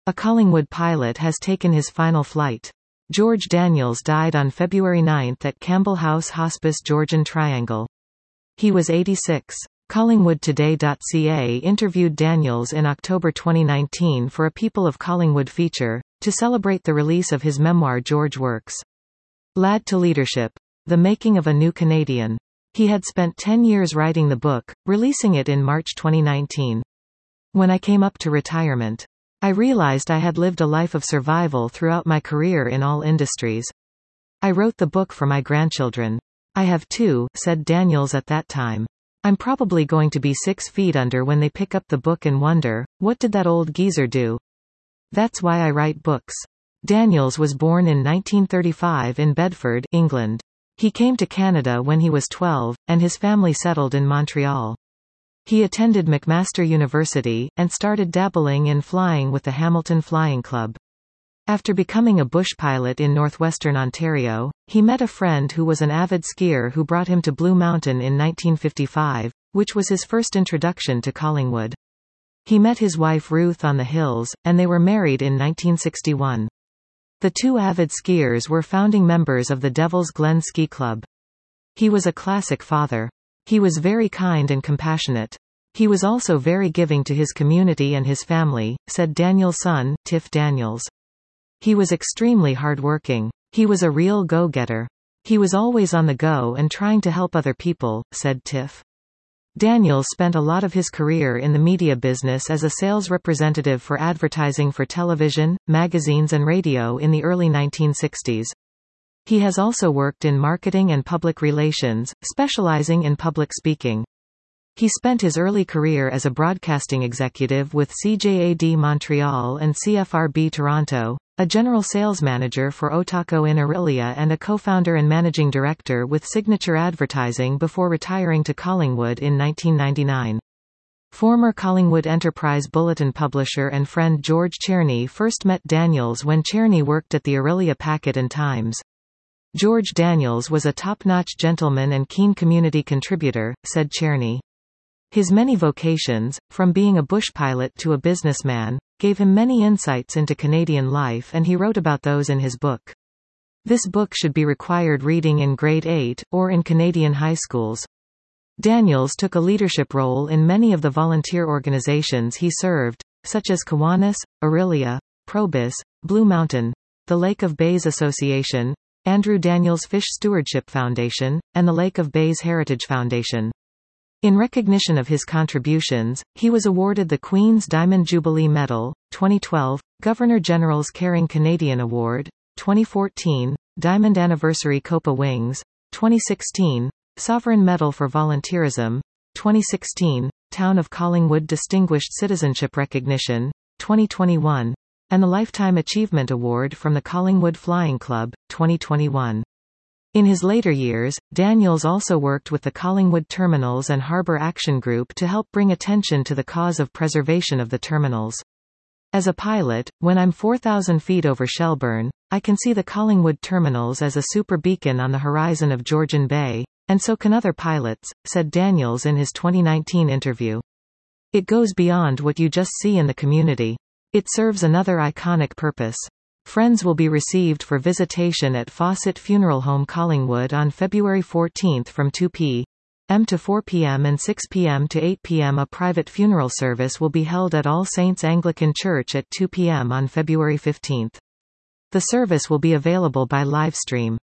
A Collingwood pilot has taken his final flight. George Daniels died on February 9 at Campbell House Hospice, Georgian Triangle. He was 86. CollingwoodToday.ca interviewed Daniels in October 2019 for a People of Collingwood feature, to celebrate the release of his memoir George Works. Lad to Leadership. The Making of a New Canadian. He had spent 10 years writing the book, releasing it in March 2019. When I came up to retirement, I realized I had lived a life of survival throughout my career in all industries. I wrote the book for my grandchildren. I have two, said Daniels at that time. I'm probably going to be 6 feet under when they pick up the book and wonder, what did that old geezer do? That's why I write books. Daniels was born in 1935 in Bedford, England. He came to Canada when he was 12, and his family settled in Montreal. He attended McMaster University, and started dabbling in flying with the Hamilton Flying Club. After becoming a bush pilot in northwestern Ontario, he met a friend who was an avid skier who brought him to Blue Mountain in 1955, which was his first introduction to Collingwood. He met his wife Ruth on the hills, and they were married in 1961. The two avid skiers were founding members of the Devil's Glen Ski Club. He was a classic father. He was very kind and compassionate. He was also very giving to his community and his family, said Daniels' son, Tiff Daniels. He was extremely hardworking. He was a real go-getter. He was always on the go and trying to help other people, said Tiff. Daniels spent a lot of his career in the media business as a sales representative for advertising for television, magazines and radio in the early 1960s. He has also worked in marketing and public relations, specializing in public speaking. He spent his early career as a broadcasting executive with CJAD Montreal and CFRB Toronto, a general sales manager for Otaco in Orillia and a co-founder and managing director with Signature Advertising before retiring to Collingwood in 1999. Former Collingwood Enterprise Bulletin publisher and friend George Cherney first met Daniels when Cherney worked at the Orillia Packet and Times. George Daniels was a top-notch gentleman and keen community contributor, said Cherney. His many vocations, from being a bush pilot to a businessman, gave him many insights into Canadian life, and he wrote about those in his book. This book should be required reading in grade 8, or in Canadian high schools. Daniels took a leadership role in many of the volunteer organizations he served, such as Kiwanis, Orillia, Probus, Blue Mountain, the Lake of Bays Association, Andrew Daniels Fish Stewardship Foundation, and the Lake of Bays Heritage Foundation. In recognition of his contributions, he was awarded the Queen's Diamond Jubilee Medal, 2012, Governor-General's Caring Canadian Award, 2014, Diamond Anniversary Copa Wings, 2016, Sovereign Medal for Volunteerism, 2016, Town of Collingwood Distinguished Citizenship Recognition, 2021, and the Lifetime Achievement Award from the Collingwood Flying Club, 2021. In his later years, Daniels also worked with the Collingwood Terminals and Harbour Action Group to help bring attention to the cause of preservation of the terminals. As a pilot, when I'm 4,000 feet over Shelburne, I can see the Collingwood Terminals as a super beacon on the horizon of Georgian Bay, and so can other pilots, said Daniels in his 2019 interview. It goes beyond what you just see in the community. It serves another iconic purpose. Friends will be received for visitation at Fawcett Funeral Home Collingwood on February 14 from 2 p.m. to 4 p.m. and 6 p.m. to 8 p.m. A private funeral service will be held at All Saints Anglican Church at 2 p.m. on February 15. The service will be available by live stream.